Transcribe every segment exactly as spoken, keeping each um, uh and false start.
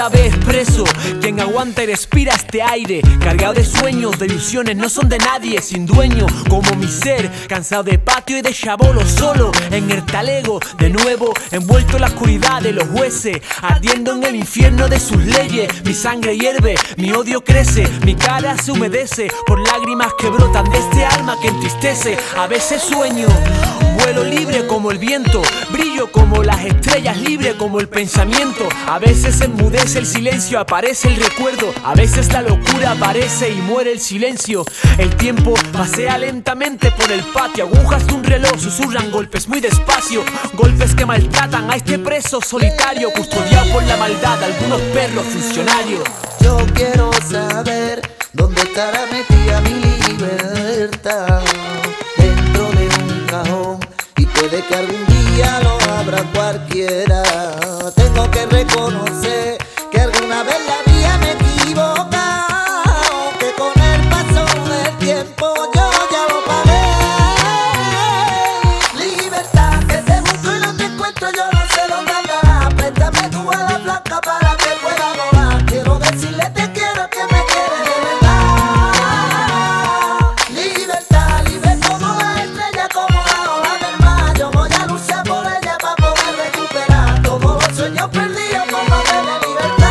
Otra vez preso, quien aguanta y respira este aire, cargado de sueños, de ilusiones, no son de nadie, sin dueño, como mi ser, cansado de patio y de chabolo, solo en el talego, de nuevo, envuelto en la oscuridad de los jueces, ardiendo en el infierno de sus leyes. Mi sangre hierve, mi odio crece, mi cara se humedece por lágrimas que brotan de este alma que entristece. A veces sueño, vuelo libre como el viento, brillo como las estrellas, libre como el pensamiento. A veces enmudece el silencio, aparece el recuerdo. A veces la locura aparece y muere el silencio. El tiempo pasea lentamente por el patio, agujas de un reloj susurran golpes muy despacio, golpes que maltratan a este preso solitario, custodiado por la maldad de algunos perros funcionarios. Yo quiero saber dónde estará metida mi libertad, dentro de un cajón, y puede que algún día lo abra cualquiera. Tengo que reconocer que alguna vez la vida me equivoca, que con el paso del tiempo yo ya lo pagué. Libertad que te busco y no te encuentro, yo no sé dónde andarás. Préstame tu ala blanca para que pueda volar. Quiero decirle te quiero, que me quiere de verdad. Libertad, libre como la estrella, como la ola del mar. Yo voy a luchar por ella para poder recuperar todos los sueños perdidos por no tener libertad.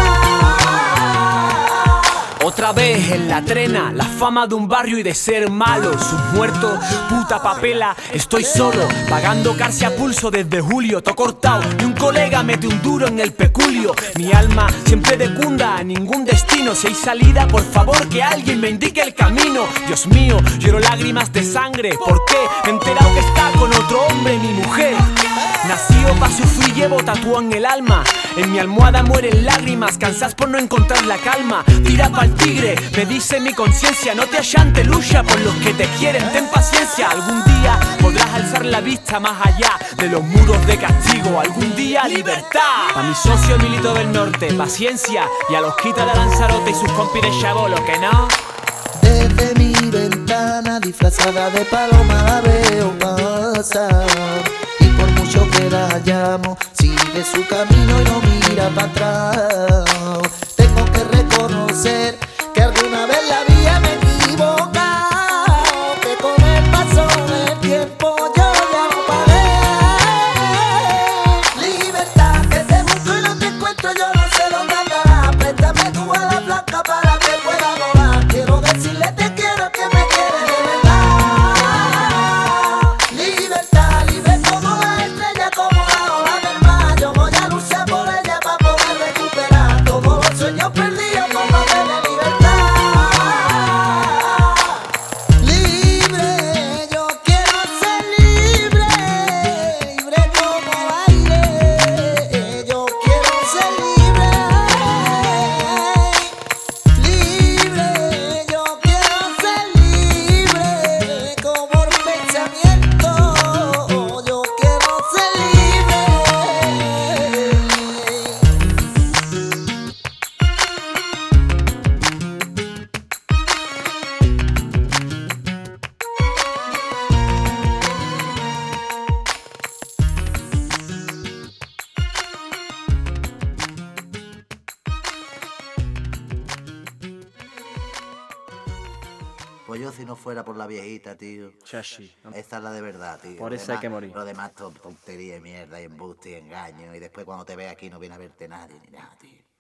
Otra vez en la trena, la fama de un barrio y de ser malo. Sus muertos, puta papela, estoy solo, pagando cárcel a pulso desde julio. To cortado y un colega mete un duro en el peculio. Mi alma siempre decunda a ningún destino. Si hay salida, por favor que alguien me indique el camino. Dios mío, lloro lágrimas de sangre. ¿Por qué? Me he enterado que está con otro hombre, mi mujer. Nacido pa' sufrir, llevo tatuado en el alma. En mi almohada mueren lágrimas, cansas por no encontrar la calma. Tira pa'l tigre, me dice mi conciencia. No te allante, lucha por los que te quieren, ten paciencia. Algún día podrás alzar la vista más allá de los muros de castigo. Algún día libertad. A mi socio Milito del Norte, paciencia. Y a los quitas de Lanzarote y sus compis de chabolo, que no. Desde mi ventana disfrazada de paloma la veo pasar, y por mucho que la llamo sigue su camino y no mira para atrás. Tengo que reconocer que alguna vez la vida me equivoca, que con el paso del tiempo yo ya lo pagué. Libertad que te busco y no te encuentro, yo no sé dónde andarás. Préstame tu ala blanca para que pueda volar. Quiero decirle te quiero, que me quiere de verdad. Libertad, libre como la estrella, como la ola del mar. Yo voy a luchar por ella para poder recuperar todos los sueños perdidos por no tener libertad. Libre, yo quiero ser libre, libre como el aire. Yo quiero ser libre, libre, yo quiero ser libre como el pensamiento. Yo quiero ser libre. Pues yo si no fuera por la viejita, tío. Chachi. Esta es la de verdad, tío. Por Lo eso hay demás- que morir. Lo demás ton- tontería y mierda y embuste y engaño. Y después cuando te ve aquí no viene a verte nadie ni nada, tío.